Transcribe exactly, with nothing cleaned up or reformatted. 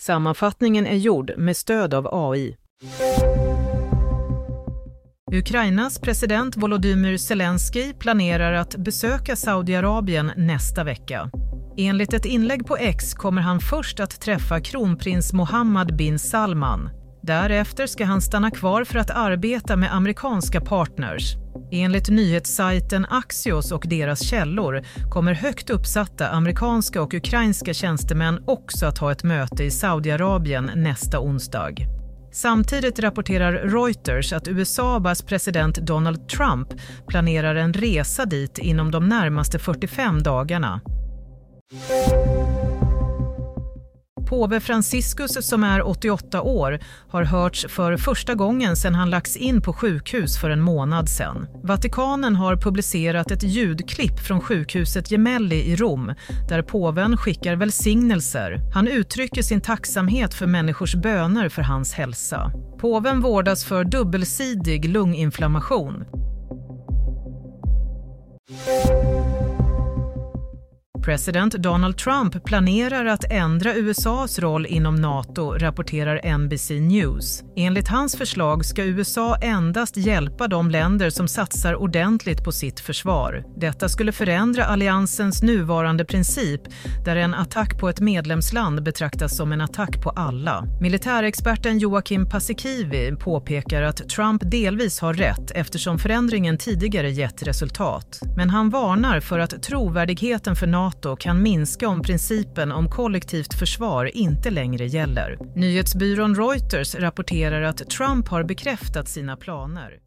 Sammanfattningen är gjord med stöd av A I. Ukrainas president Volodymyr Zelensky planerar att besöka Saudiarabien nästa vecka. Enligt ett inlägg på X kommer han först att träffa kronprins Mohammed bin Salman. Därefter ska han stanna kvar för att arbeta med amerikanska partners. Enligt nyhetssajten Axios och deras källor kommer högt uppsatta amerikanska och ukrainska tjänstemän också att ha ett möte i Saudiarabien nästa onsdag. Samtidigt rapporterar Reuters att U S A:s president Donald Trump planerar en resa dit inom de närmaste fyrtiofem dagarna. Påve Franciscus, som är åttioåtta år, har hörts för första gången sedan han lagts in på sjukhus för en månad sedan. Vatikanen har publicerat ett ljudklipp från sjukhuset Gemelli i Rom där påven skickar välsignelser. Han uttrycker sin tacksamhet för människors böner för hans hälsa. Påven vårdas för dubbelsidig lunginflammation. President Donald Trump planerar att ändra U S A:s roll inom NATO, rapporterar N B C News. Enligt hans förslag ska U S A endast hjälpa de länder som satsar ordentligt på sitt försvar. Detta skulle förändra alliansens nuvarande princip där en attack på ett medlemsland betraktas som en attack på alla. Militärexperten Joakim Paasikivi påpekar att Trump delvis har rätt eftersom förändringen tidigare gett resultat. Men han varnar för att trovärdigheten för NATO kan minska om principen om kollektivt försvar inte längre gäller. Nyhetsbyrån Reuters rapporterar att Trump har bekräftat sina planer.